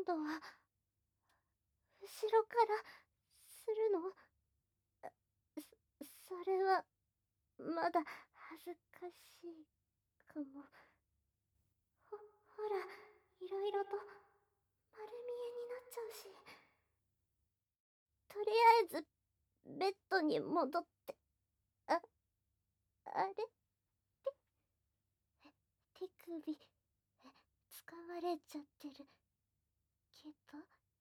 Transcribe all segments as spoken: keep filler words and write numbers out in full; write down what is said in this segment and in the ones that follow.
度は後ろからするの？そ、それはまだ恥ずかしいかも。ほ、ほら、いろいろと丸見えになっちゃうし。とりあえずベッドに戻って。あ、あれ？手首使われちゃってるけど。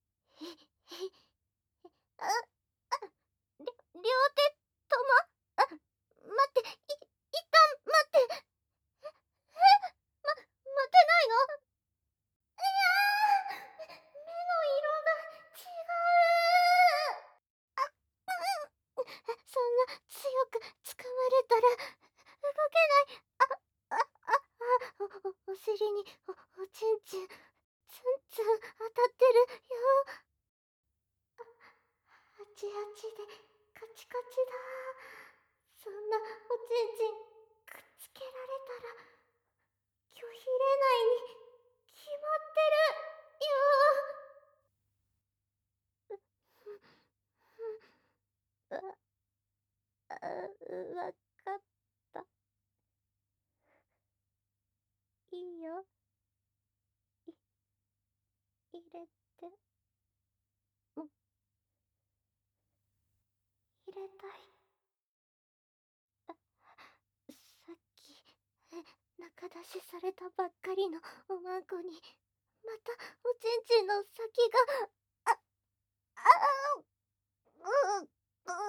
あ、あ、りょ、両手とも。あ、待って、い、一旦待って。え、え、ま、待てないの？いやー、目の色が違う。あ、うん。そんな強く掴まれたら動けない。あ、あ、あ、あ、お、お、お尻にお、おちんちんツンツン当たってるよ。あ、あちあちでカチカチだ。そんなおちんちんくっつけられたら拒否れないに決まってるよ。う、う、あ、あ、わかった。いいよ。い、入れて。も、入れたい。あ、さっき中出しされたばっかりのおまんこにまたおちんちんの先が。あ、ああ、うう、うう、は、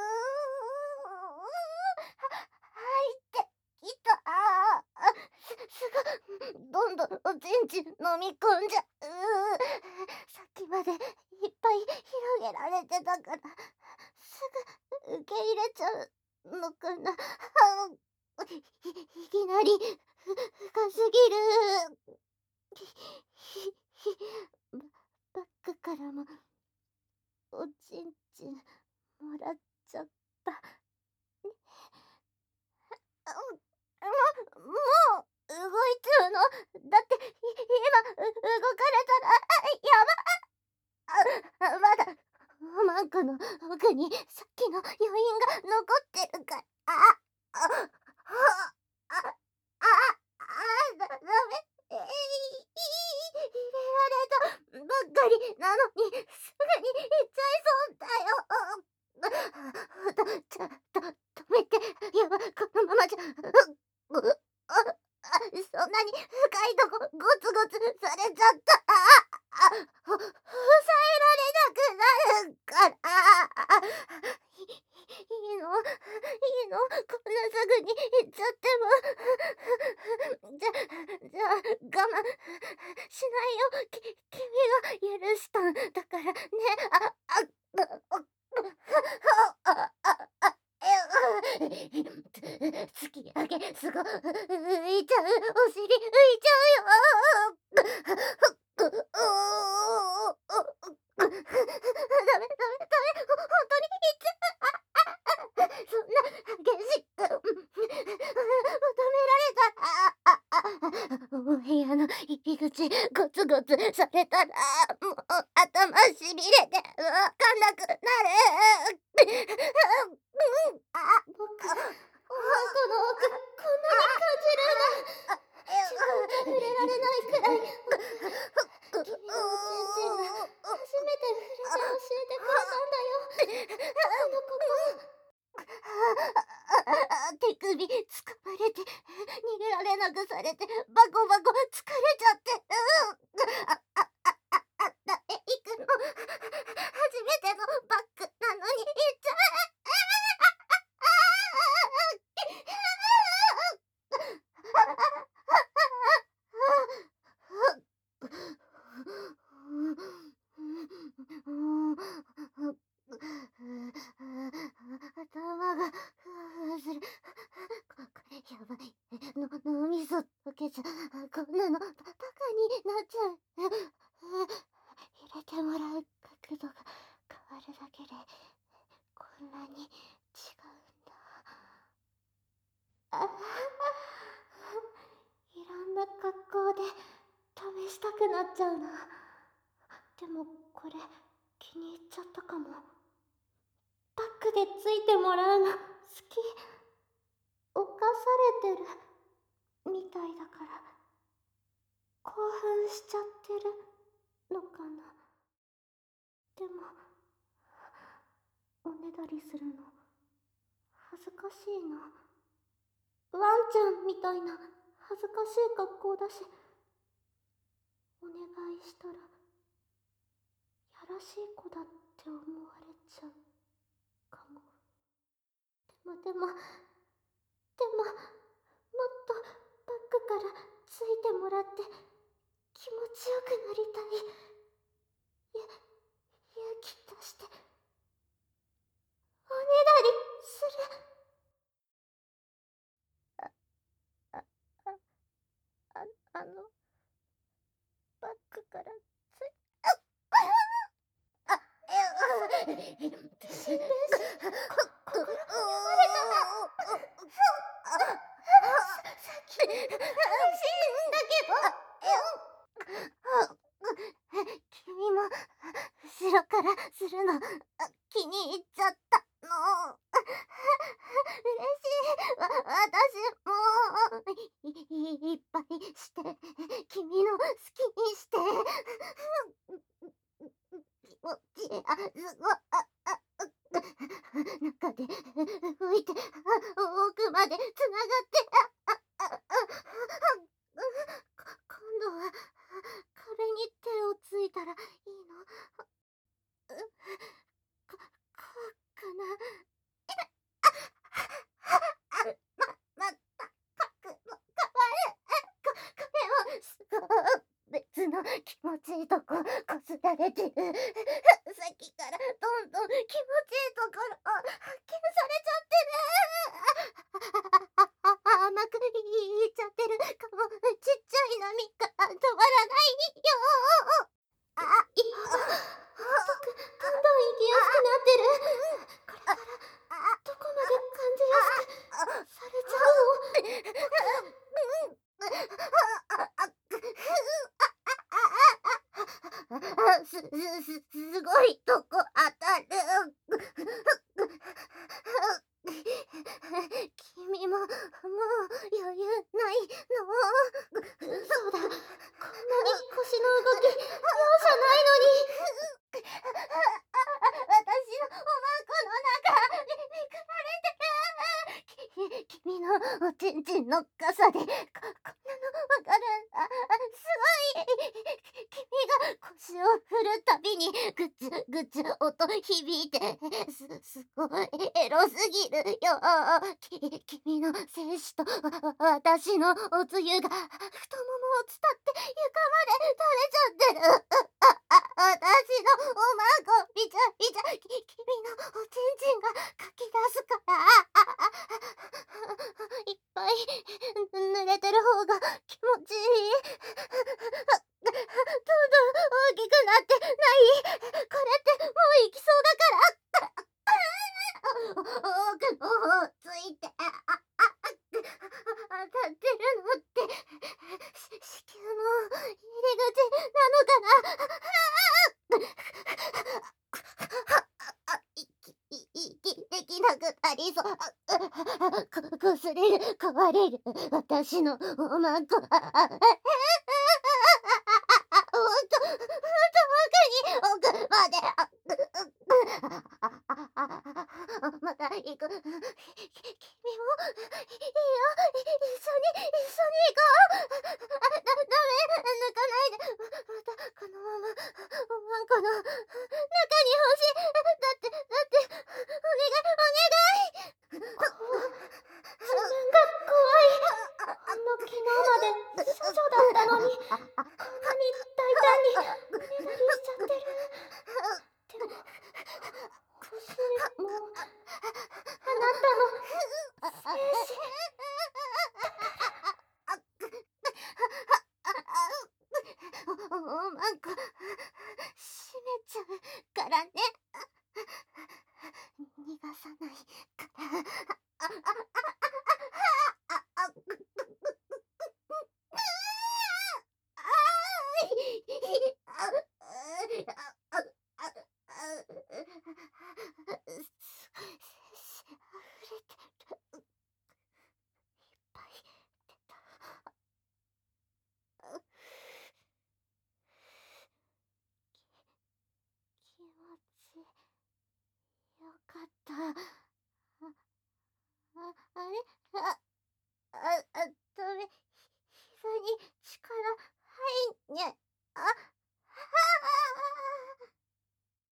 入ってきた。ああ、す、すぐ、どんどんおちんちん飲み込んじゃう。さっきまでいっぱい広げられてたから、すぐ受け入れちゃうのかな。あ、い、いきなり、ふ、深すぎる。ひ、ひ、ひ、バ、バッグからも、おちんちん、もらっちゃった。あ、も、もう、動いちゃうの？だって、い、今、う、動かれたら、あ、やば、あ、まだ、おまんこの奥にさっきの余韻が残ってるから。あ、あ、あ、あ、あ、あ、だ、ダメ。えい、い、入れられたばっかりなのに、すぐに行っちゃいそうだよ。と、ちょっと、止めて。やば、このままじゃ、う、う、あ、あ、そんなに深いとこゴツゴツされちゃった。あ、あ、ほ、抑えられなくなるから。い、いいの？いいの？こんなすぐに行っちゃっても。じゃ、じゃあ、我慢しないよ。き、君が許したんだからね。あ、あ、あ、あ、あ、あ、突き上げ、すご、浮いちゃう、お尻浮いちゃうよ。ダメ、ダメ、ダメ、ほ、ほんとに言っちゃう。あ、あ、あ、そんな激しく、求められたら、あ、あ、お部屋の入り口ゴツゴツされたら、もう頭しびれてわかんなくなる。あ、僕、おはこの奥、こんなに感じるんだ。自分じゃ触れられないくらい。君のおちんちんが初めて触れて教えてくれたんだよ。このここ。手首掴まれて逃げられなくされてバコバコ疲れちゃって。あ、あ、あ、あ、あ、あ、え、行くの初めてのバッグなのに行っちゃう。頭がふわふわする。こ、これやばい。の、脳みそ溶けちゃう。こんなのバ、バカになっちゃう。入れてもらう角度が変わるだけでこんなに違うんだ。あ、いろんな格好で試したくなっちゃうな。 でもこれ気に入っちゃったかも。バックでついてもらうの好き。犯されてるみたいだから興奮しちゃってるのかな。でもおねだりするの恥ずかしいな。ワンちゃんみたいな恥ずかしい格好だし、お願いしたらやらしい子だって思われちゃうかも。でもでもでももっとバックからついてもらって気持ちよくなりたい。ゆ勇気出しておねだりする。ああああのバックからついああえしんべヱしこ心が読まれたな。さっきの配信だけど君も後ろからするの気に入っちゃったの。嬉しい。わ私もいいっぱいして君の好きにして気持ちあすごああ中で吹いて奥までつながってあああ今度は壁に手をついたらいいの？ここうかな。ままた角度変わる。ここれをすごい別の気持ちいいとここすられてる。さっきからどんどん気持ちいいところを発見されちゃってる。甘くいっちゃってるかも。ちっちゃい波が止まらないよ。あ、いやだ。僕どんどん行きやすくなってる。これからどこまで感じやすくされちゃうの？す、す、すごいとこ当たる。君ももう余裕ないの？そうだ、こんなに腰の動き容赦ないのに。私のおまんこの中めくられてる。き君のおちんちんの傘でここんなのわかるんだ。すごい。君が腰を振るたびにぐつぐつ音響いてすすごいエロすぎるよ。き君の精子とわ私のおつゆが太ももを伝って床まで垂れちゃってる。ああ私のおまんこびちゃびちゃき君のおちんちんがかき出すから。いっぱい濡れてる方が気持ちいい。どんどん大きくなってない？これってもう行きそうだから奥の方ついてああ当たってるのって子宮の入り口なのかな。息息できなくなりそう。こ擦れる壊れる私のおまんこ。あああほんとほんと奥に奥までまた行く。君もいいよ、一緒に一緒に行こう。だダメ抜かないで。またこのままおまんこの中に欲しい。だってだってお願いお願い。こ自分が怖い。ほんの昨日まで処女だったのにこんなに大胆におねだりしちゃってる。でも腰もあなたの精子ちよかった。